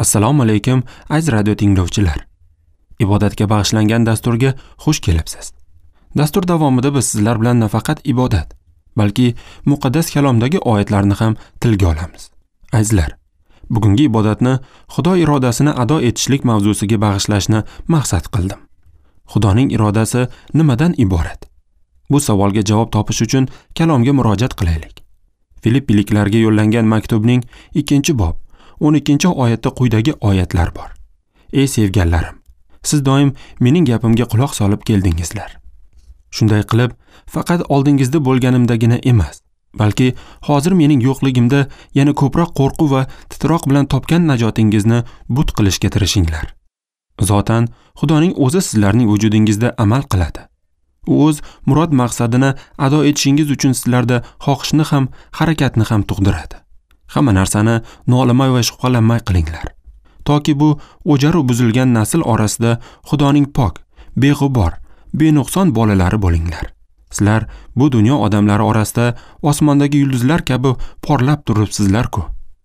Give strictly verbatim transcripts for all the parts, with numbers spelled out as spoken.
Assalomu alaykum aziz radio tinglovchilar. Ibodatga bag'ishlangan dasturga xush kelibsiz. Dastur davomida biz sizlar bilan nafaqat ibodat, balki muqaddas kalomdagi oyatlarni ham tilga olamiz. Azizlar, bugungi ibodatni Xudo irodasini ado etishlik mavzusiga bag'ishlashni maqsad qildim. Xudoning irodasi nimadan iborat? Bu savolga javob topish uchun kalomga murojaat qilaylik. Filippiliklarga yo'llangan maktubning ikkinchi bob o'n ikkinchi oyatda quyidagi oyatlar bor. Ey sevganlarim, siz doim mening gapimga quloq solib keldingizlar. Shunday qilib, faqat oldingizda bo'lganimdagina emas, balki hozir mening yo'qligimda yana ko'proq qo'rquv va titroq bilan topgan najotingizni but qilishga tirishinglar. Zotan, Xudoning o'zi sizlarning vujudingizda amal qiladi. U o'z murod maqsadini ado etishingiz uchun sizlarda xohishni ham, harakatni ham tug'diradi. Hamma narsani nolimay va shubhalanmay qilinglar. Toki bu o'jaru buzilgan nasl orasida Xudoning pok, beg'ubor, benuqson bolalari bo'linglar. Sizlar bu dunyo odamlari orasida osmondagi yulduzlar kabi porlab turibsizlar-ku.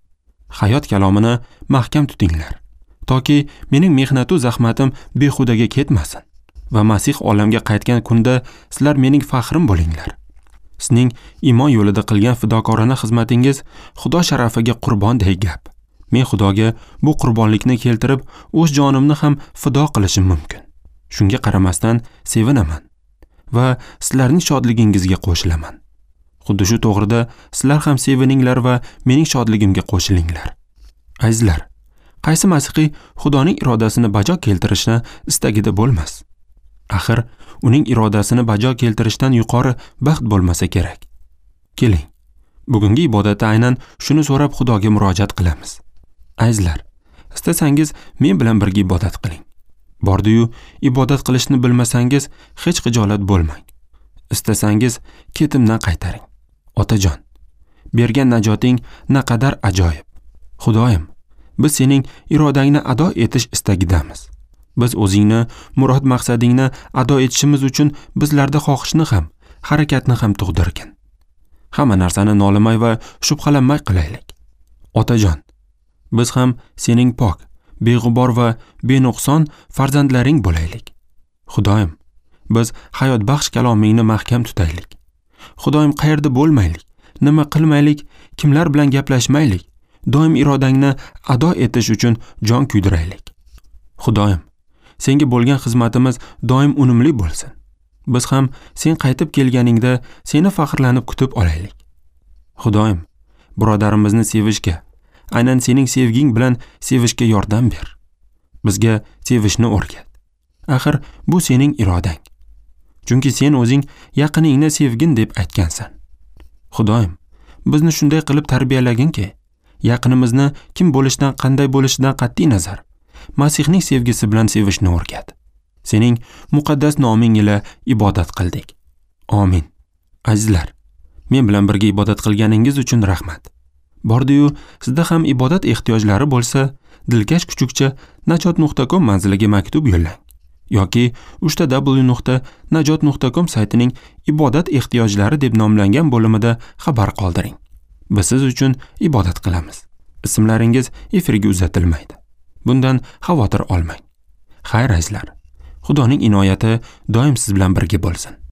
Hayot kalomini mahkam tutinglar, toki mening mehnatu zahmatim behudaga ketmasin va Masih olamga qaytgan kunda sizlar mening faxrim bo'linglar. Sizning iymon yo'lida qilgan fidokorona xizmatingiz Xudo sharafiga qurbondek gap. Men Xudoga bu qurbonlikni keltirib, o'z jonimni ham fido qilishim mumkin. Shunga qaramasdan sevinaman va sizlarning shodligingizga qo'shilaman. Xuddi shu to'g'rida sizlar ham sevininglar va mening shodligimga qo'shilinglar. Azizlar, qaysi masihiy Xudoning irodasini bajo keltirishni istagida bo'lmas? Axir uning irodasini bajo keltirishdan yuqori baxt bo'lmasa kerak. Keling, bugungi ibodatda aynan shuni so'rab Xudoga murojaat qilamiz. Azizlar, istasangiz men bilan birga ibodat qiling. Bordi-yu, ibodat qilishni bilmasangiz hech xijolat bo'lmang. Istasangiz ketimdan qaytaring. Otajon, bergan najoting naqadar ajoyib. Xudoyim, biz sening irodangni ado etish istagidamiz. Biz o'zingni, murod maqsadingni ado etishimiz uchun bizlarda xohishni ham, harakatni ham tug'dirgin. Hamma narsani nolimay va shubhalanmay qilaylik. Otajon, biz ham sening pok, beg'ubor va benuqson farzandlaring bo'laylik. Xudoyim, biz hayot baxsh kalomingni mahkam tutaylik. Xudoyim, qayerda bo'lmaylik, nima qilmaylik, kimlar bilan gaplashmaylik, doim irodangni ado etish uchun jon kuydiraylik. Xudoyim, senga bo'lgan xizmatimiz doim unumli bo'lsin. Biz ham sen qaytib kelganingda seni faxrlanib kutib olaylik. Xudoyim, birodarimizni sevishga, aynan sening sevging bilan sevishga yordam ber. Bizga sevishni o'rgat. Axir bu sening irodang. Chunki sen o'zing yaqiningni sevgin deb aytgansan. Xudoyim, bizni shunday qilib tarbiyalaginki, yaqinimizni kim bo'lishidan, qanday bo'lishidan qat'iy nazar Masihning sevgisi bilan sevishni o'rgat. Sening muqaddas noming ila ibodat qildik. Amin. Azizlar, men bilan birga ibodat qilganingiz uchun rahmat. Bordi-yu, sizda ham ibodat ehtiyojlari bo'lsa, dilkash kuchukcha najot nuqta com manziliga maktub yo'llang yoki uch w nuqta najot nuqta com saytining ibodat ehtiyojlari deb nomlangan bo'limida xabar qoldiring. Biz siz uchun ibodat qilamiz. Ismlaringiz efirga uzatilmaydi. Bundan xavotir olmang. Xayr azizlar. Xudoning inoyati doim siz bilan birga bo'lsin.